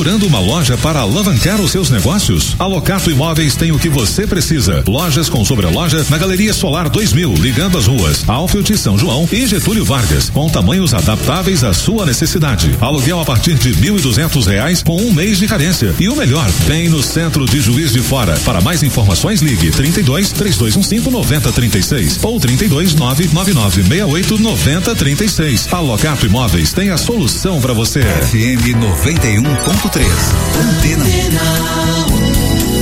procurando uma loja para alavancar os seus negócios? A Locato Imóveis tem o que você precisa. Lojas com sobreloja na Galeria Solar 2000, ligando as ruas Alfield, São João e Getúlio Vargas, com tamanhos adaptáveis à sua necessidade. Aluguel a partir de R$1.200 com um mês de carência. E o melhor, bem no centro de Juiz de Fora. Para mais informações, ligue 32-3215-9036 ou 32-99968-9036. A Locato Imóveis tem a solução para você. FM 91.3. Antena 1.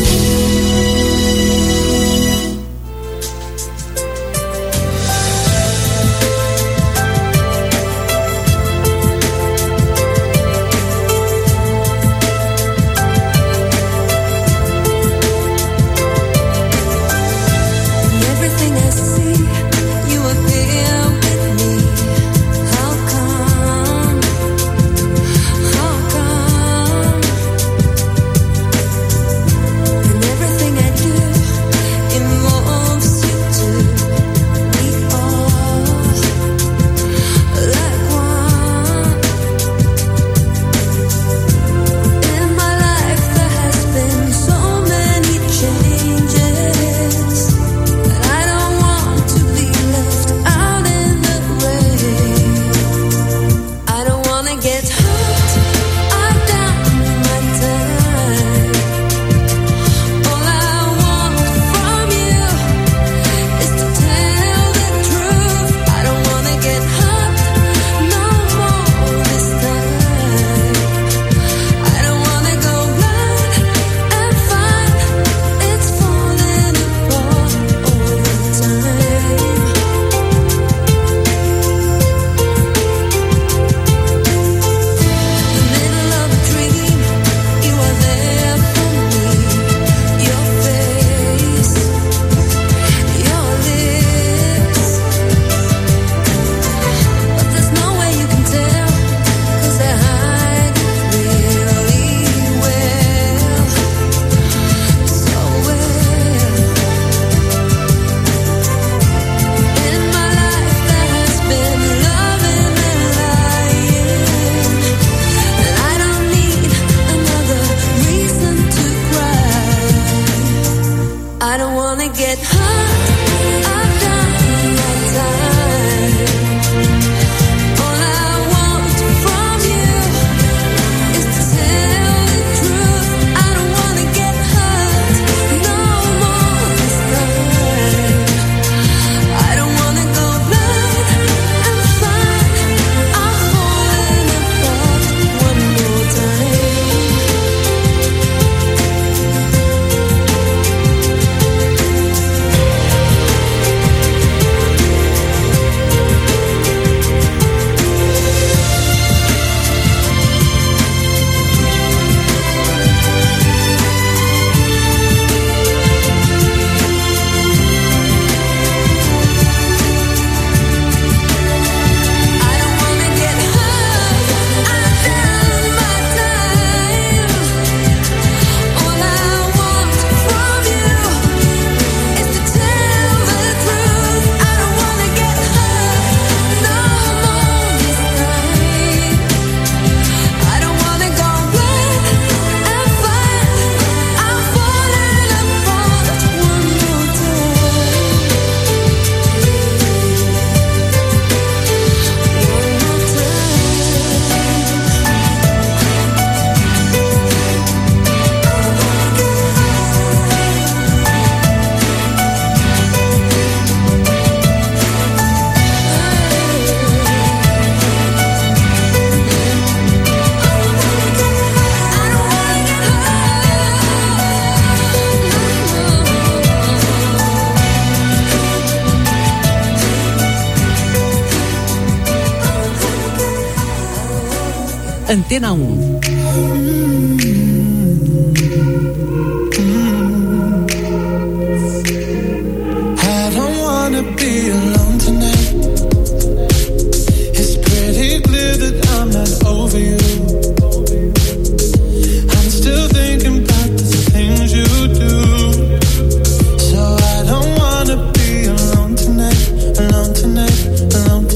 Antena 1.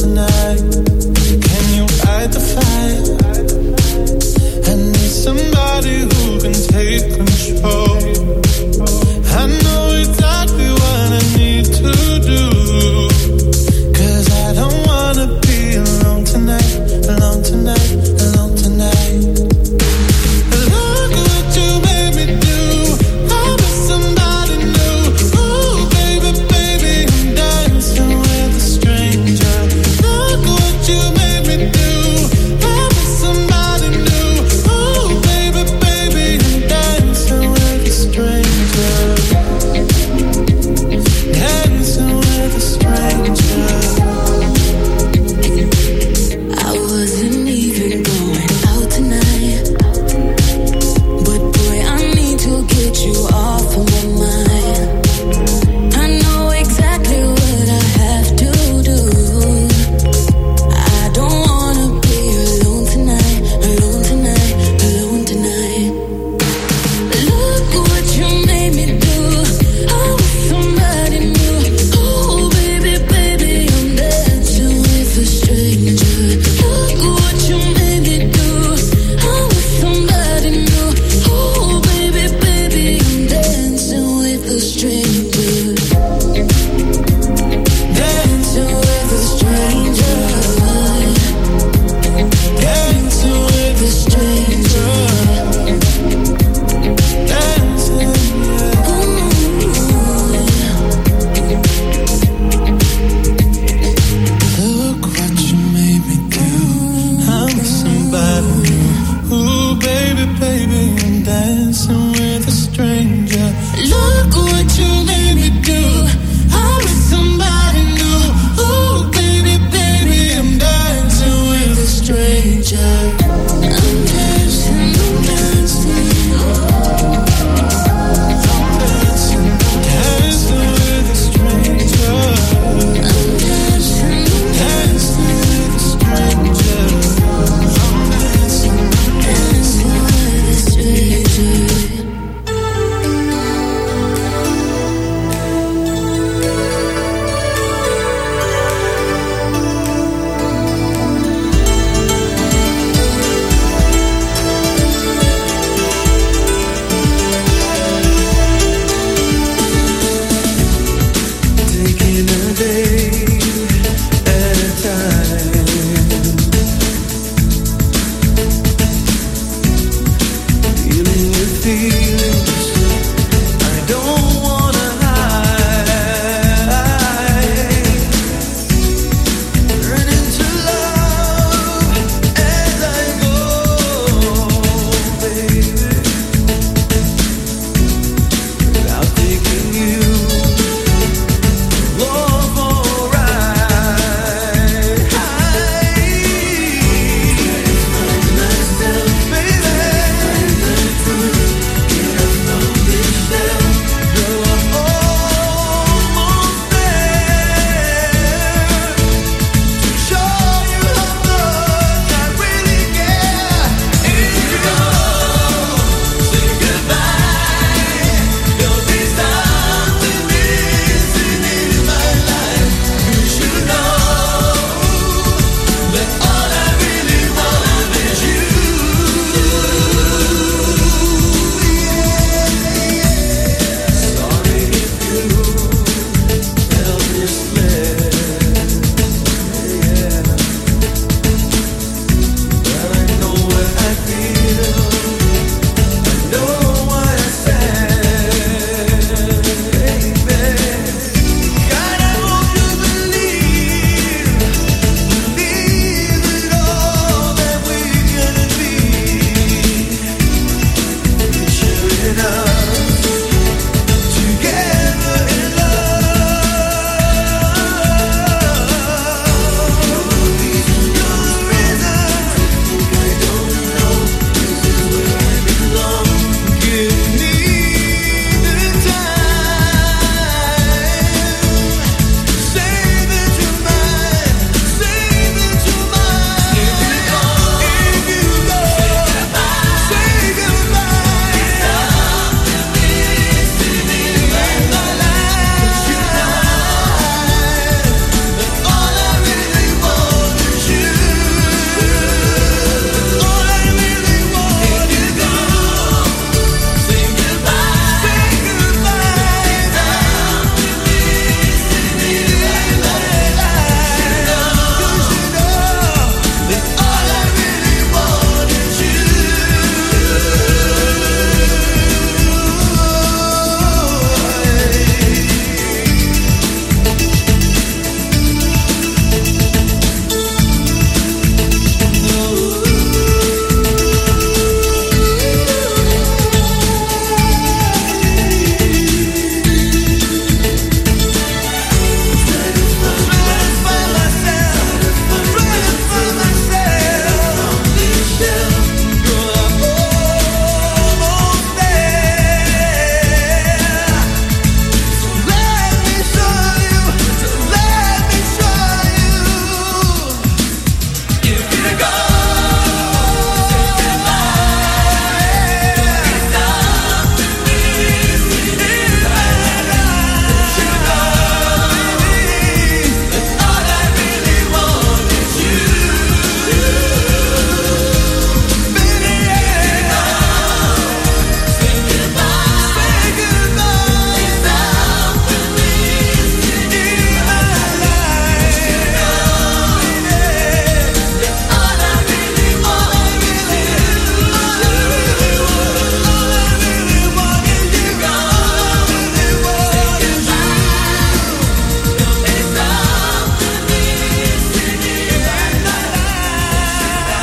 Somebody stranger. Look what you made me do. I'm with somebody new. Ooh, baby, baby, I'm dancing with a stranger. I'm dancing, I'm dancing.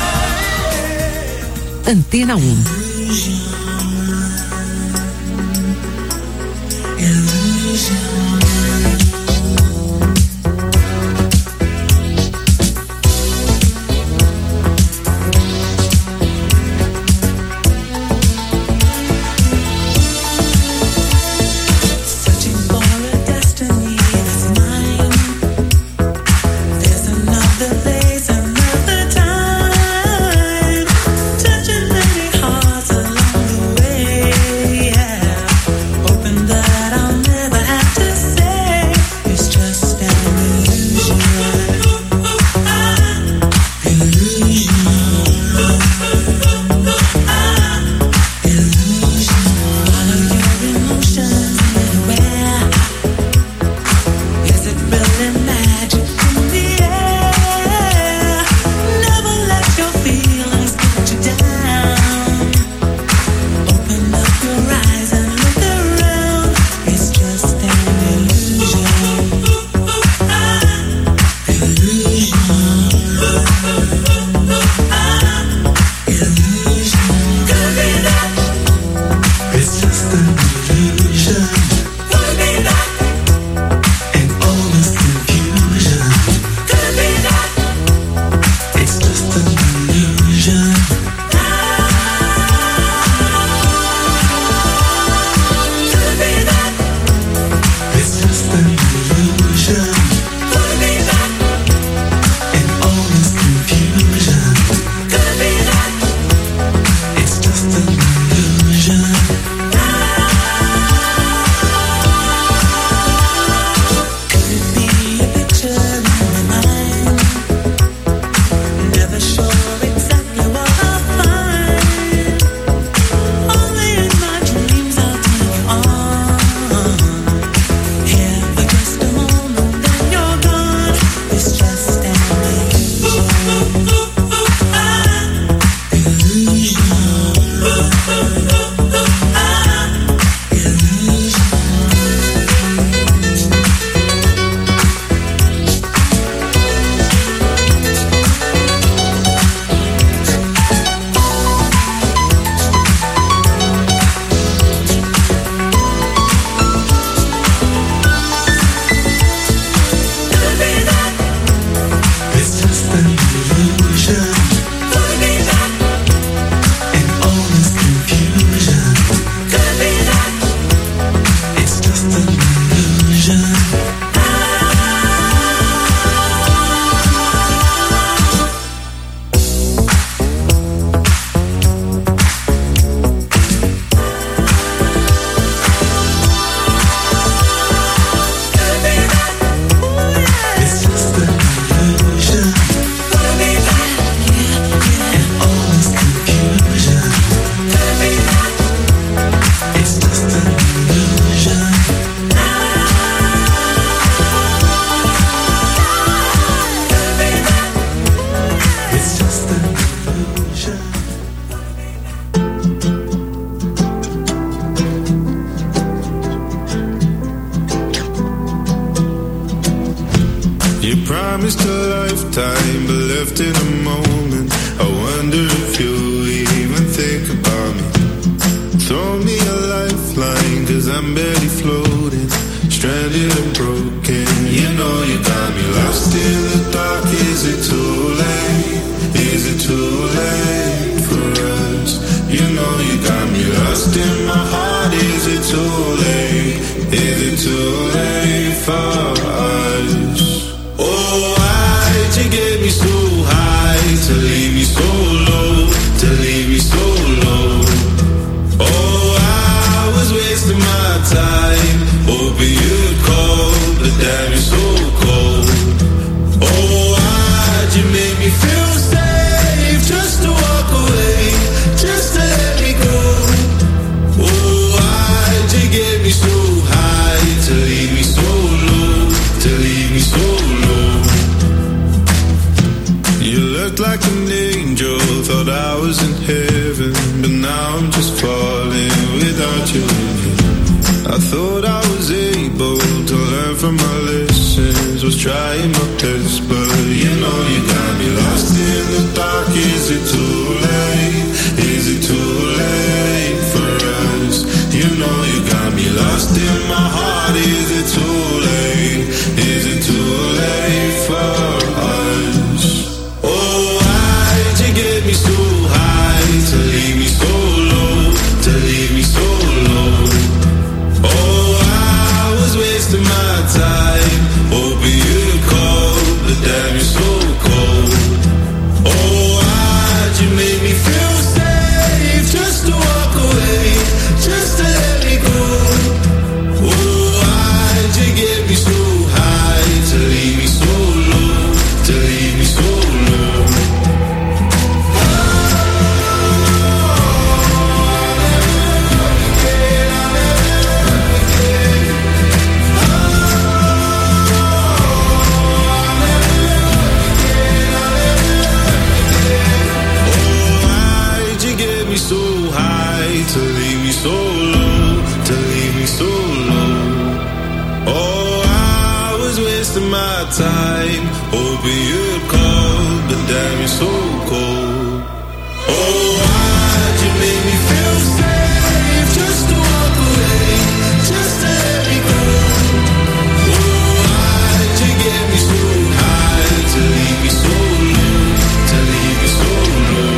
Antena 1. promised a lifetime, but left in a moment. I wonder if you even think about me. Throw me a lifeline, 'cause I'm barely floating, stranded and broken. You know you got me lost in the dark. Is it too late? Is it too late for us? You know you got me lost in my heart. Is it too late? Is it too late for us? Oh, why'd you get me so high to leave me so low, to leave me so low? Oh, I was wasting my time, hoping you'd call, but damn, you're so cold. Oh, why'd you make me feel safe just to walk away, just to let me go? Oh, why'd you get me so high to leave me so low, to leave me so low? You looked like an angel, thought I was in heaven, but now I'm just falling without you. I thought I was able to learn from my lessons, was trying my best, but you know you got me lost in the dark. Is it too late? Is it too late for us? You know you got me lost lost in my heart. Is it too late? Is it too late for us? Oh, why'd you get me so high to leave me so low, to leave me so low? Oh, I was wasting my time, hoping you'd call, but damn, you're so cold. Oh, why'd you make me feel safe just to walk away, just to let me go? Oh, why'd you get me so high to leave me so low, to leave me so low? So high to leave me so low, to leave me so low. Oh, I was wasting my time, hoping you'd call, but damn, you're so cold. Oh, why'd you make me feel safe just to walk away, just to let me go? Oh, why'd you get me so high to leave me so low, to leave me so low?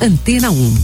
Antena 1.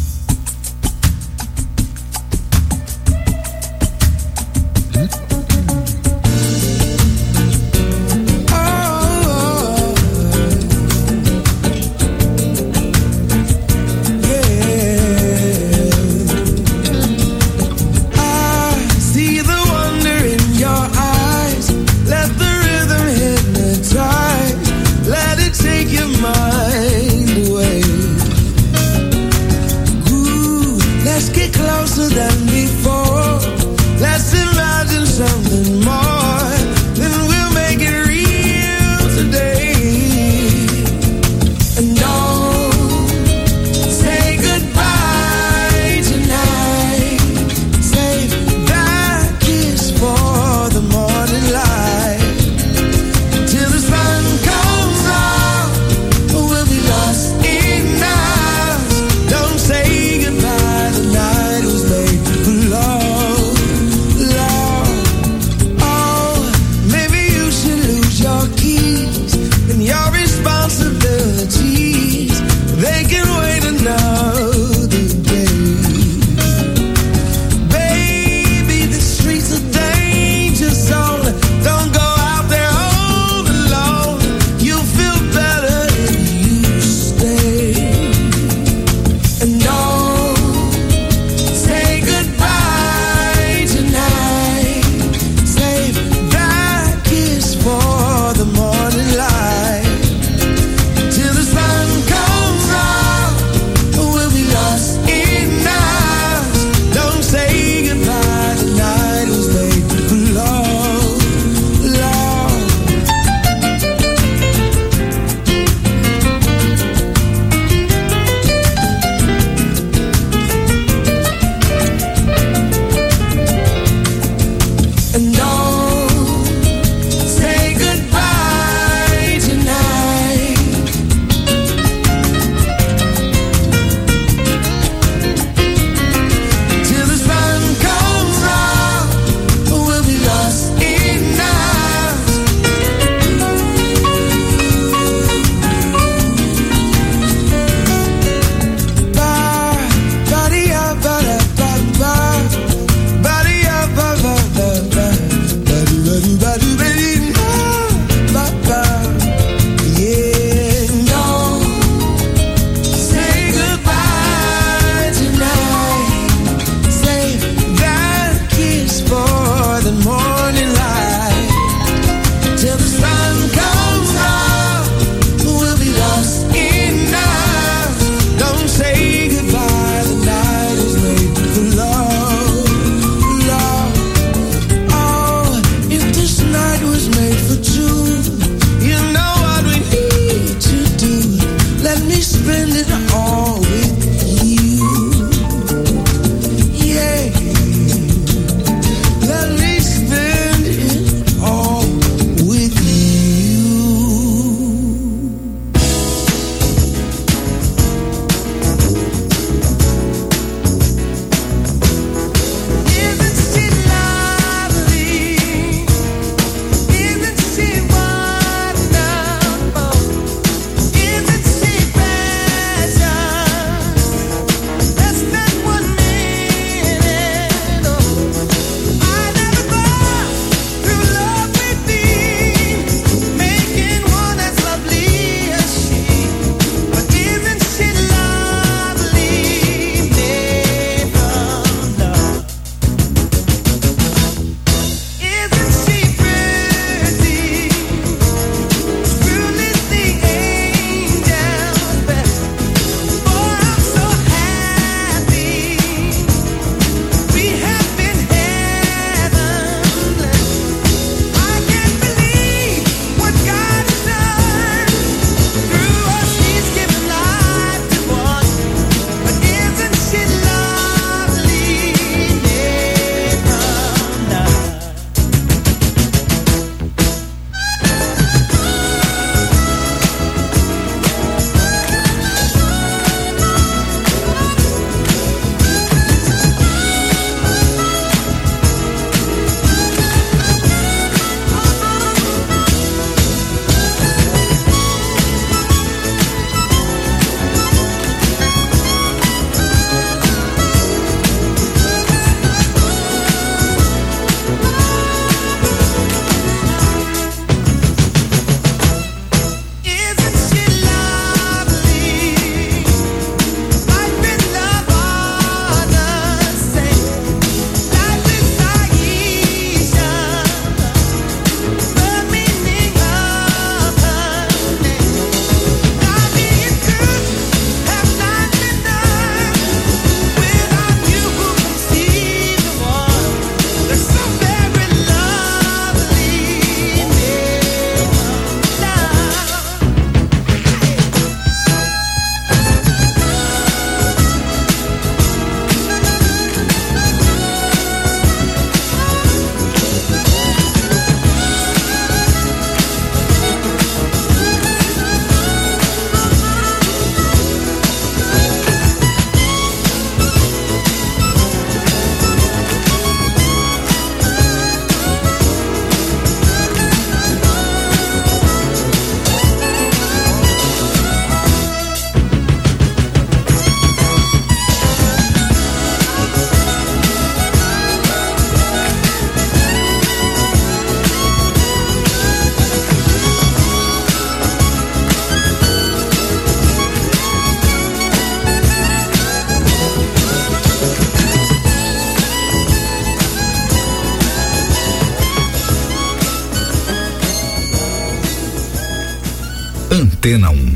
Love, Antena 1.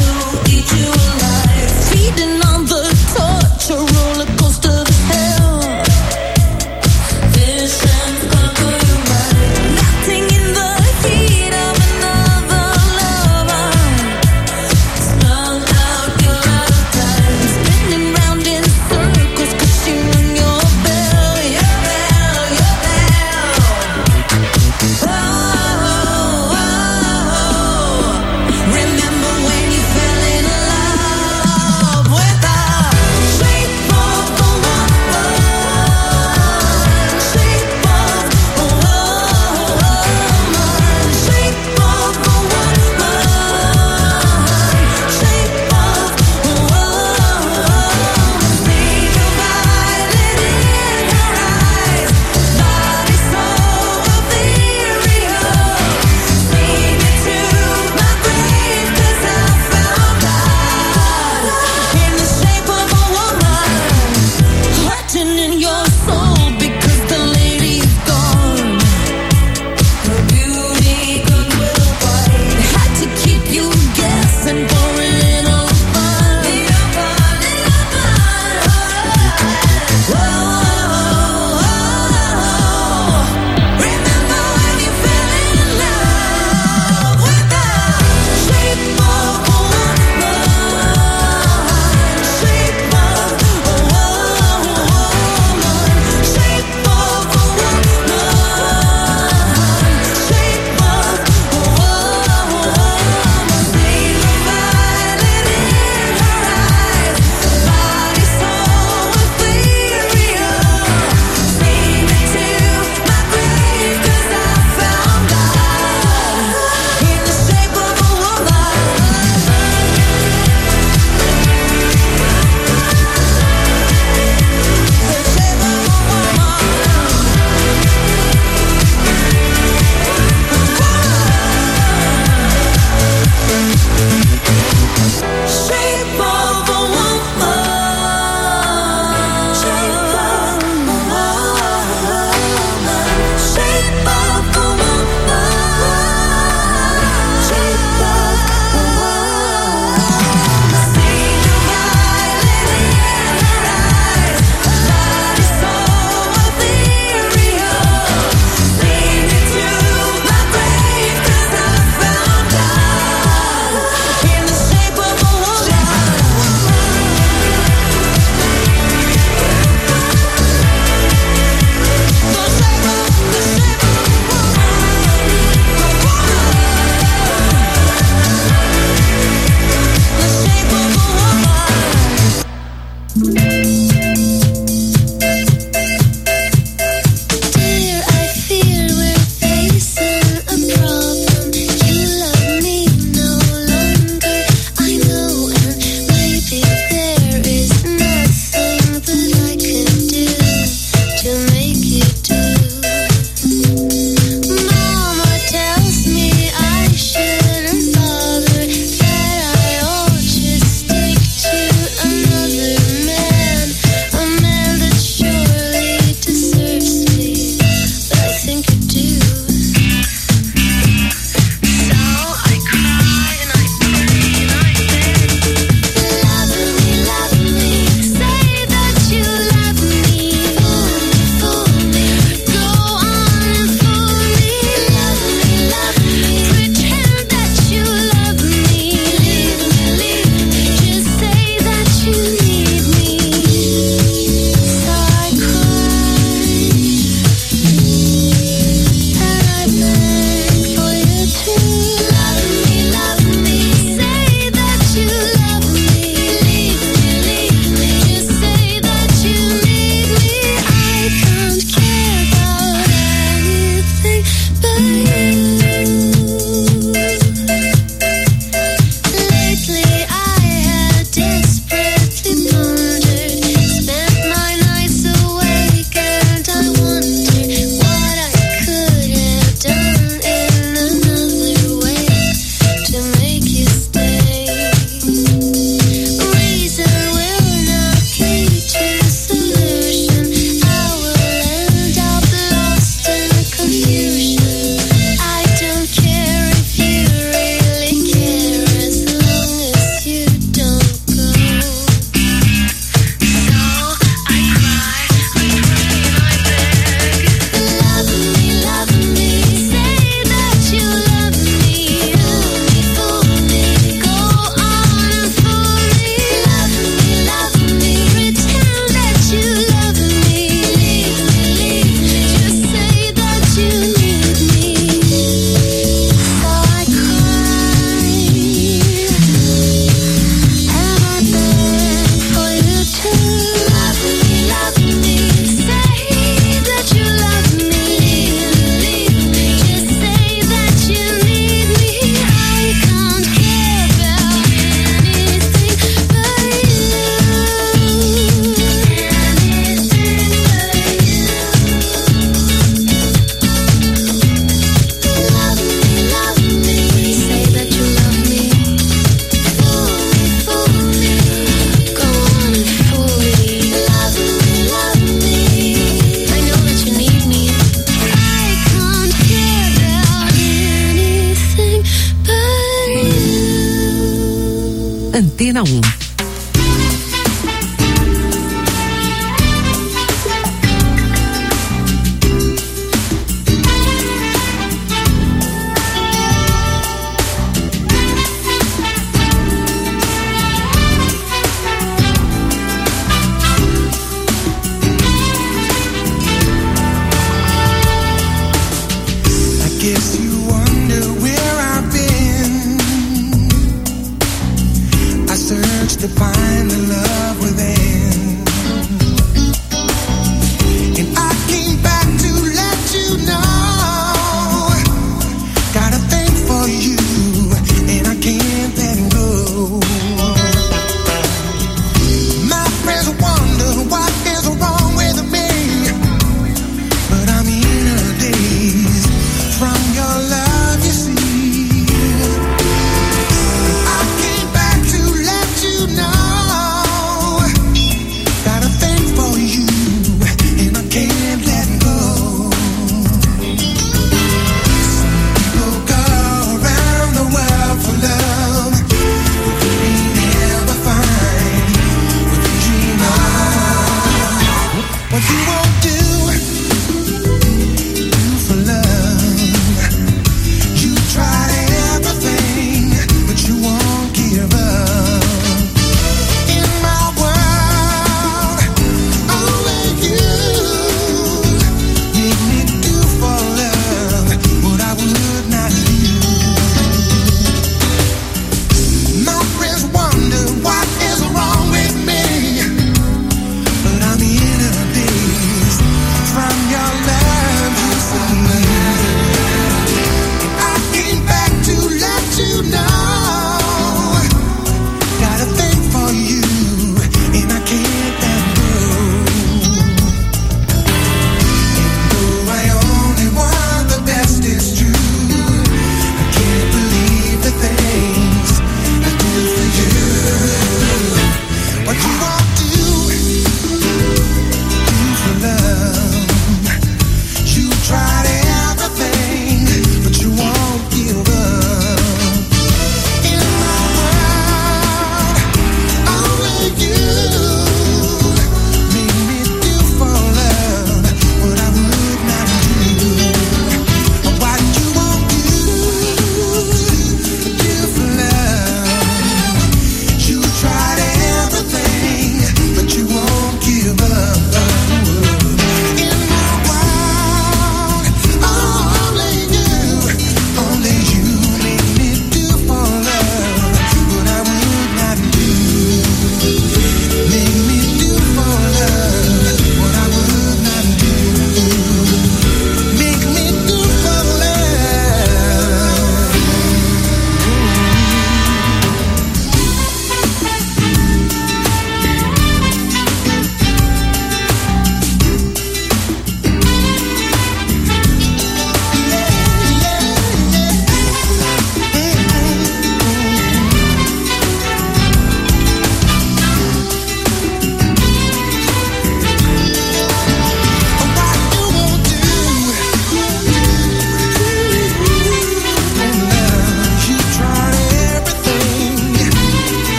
Feeding on the torture roller coaster of hell. Antena 1. The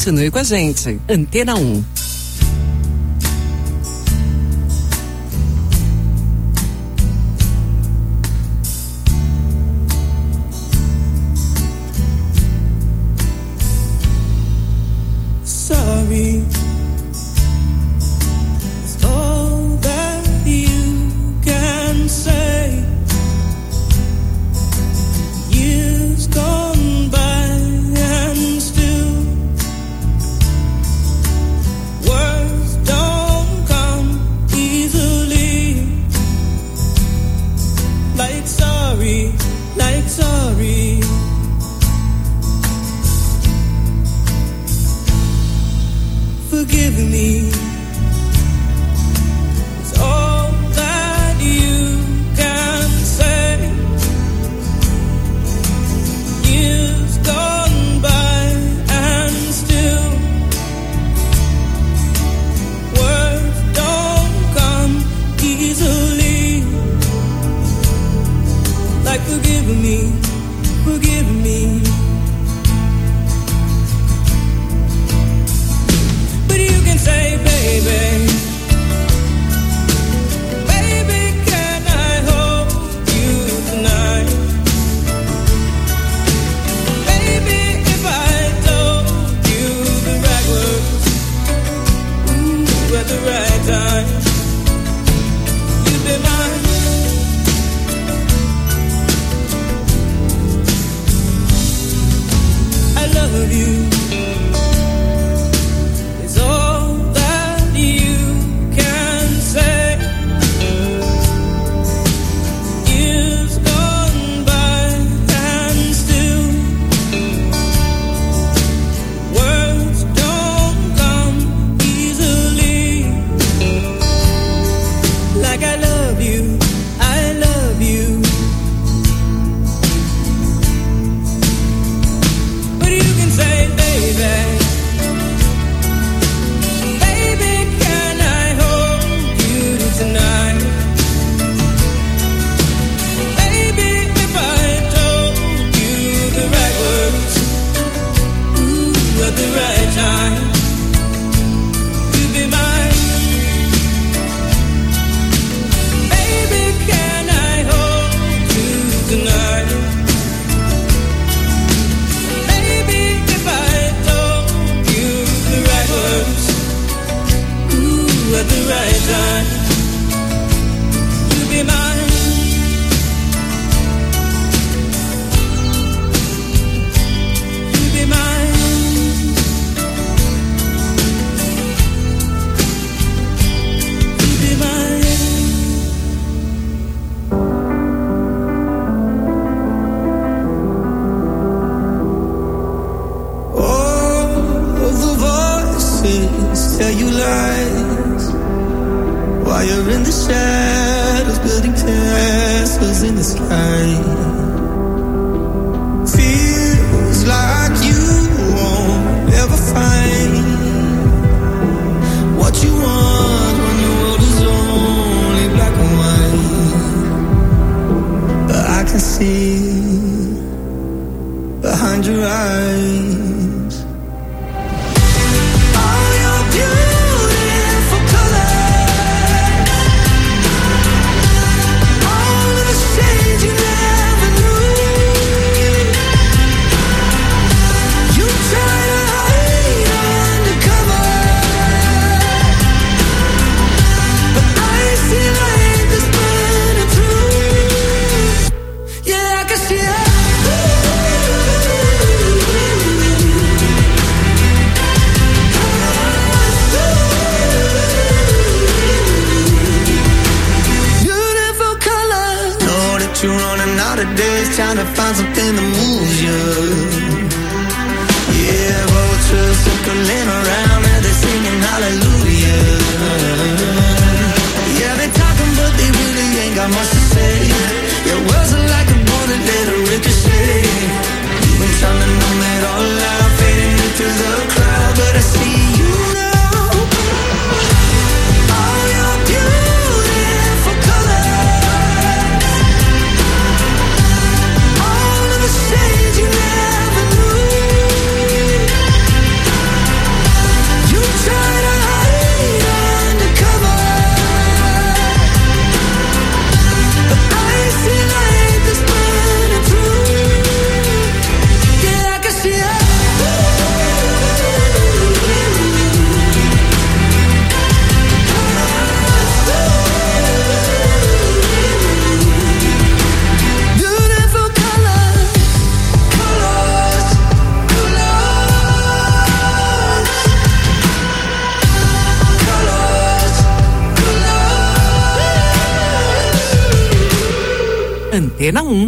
Continue com a gente. Antena 1. Sorry. It's all that you can say. Years gone by and still words don't come easily. Like sorry, like sorry. Forgive me. It's all that you can say. Years gone by and still words don't come easily. Like forgive me, forgive me. Say, baby, baby, can I hold you tonight? Baby, if I told you the right words, ooh, at the right time, you'd be mine. I love you. Antena 1.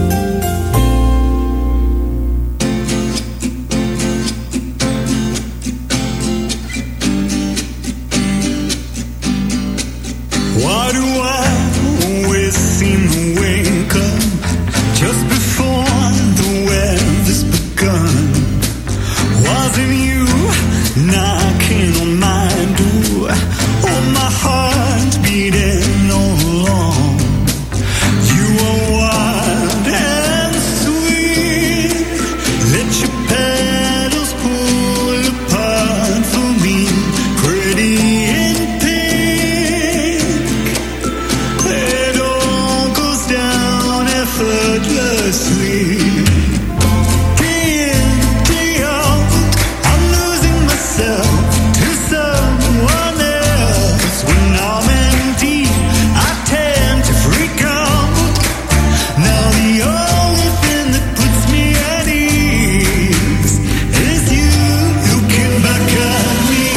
Why do I always seem to wake up just before the weather's begun? Wasn't you knocking on my door? Oh, my heart's beating all along. You are wild and sweet. Let your petals pull apart for me, pretty in pink. It all goes down effortlessly. Day in, day out, I'm losing myself to someone else. When I'm in deep, I tend to freak out. Now the only thing that puts me at ease is you looking back at me.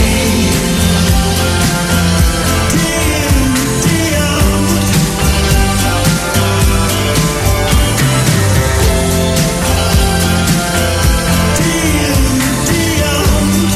Day in, day out. Day in, day out.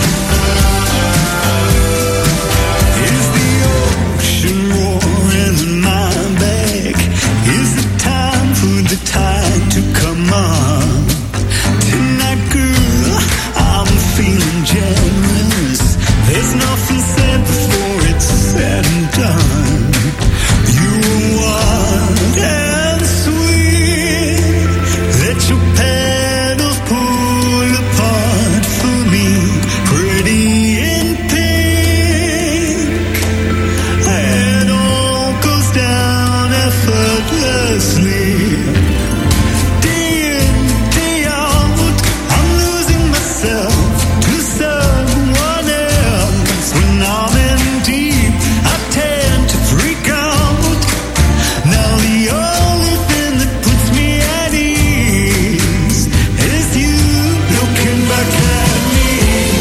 Is the ocean roaring in my back? Is it time for the tide to come on? Tonight, girl, I'm feeling generous. There's nothing said before it's said and done. You are wild and sweet. Let your petals pull apart for me, pretty in pink. It all goes down effortlessly. Day in, day out, I'm losing myself to someone else. When I'm in deep, I tend to freak out. Now the only thing that puts me at ease is you looking back at me.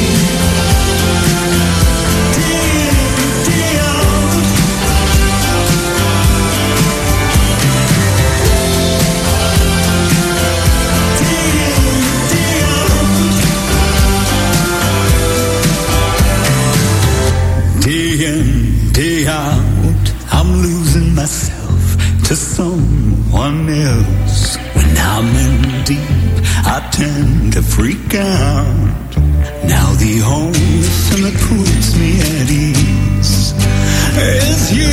Day in, day out. Day in, day out. Day in, day out, I'm losing myself to someone else. When I'm in deep, I tend to freak out. Now the only thing that puts me at ease is you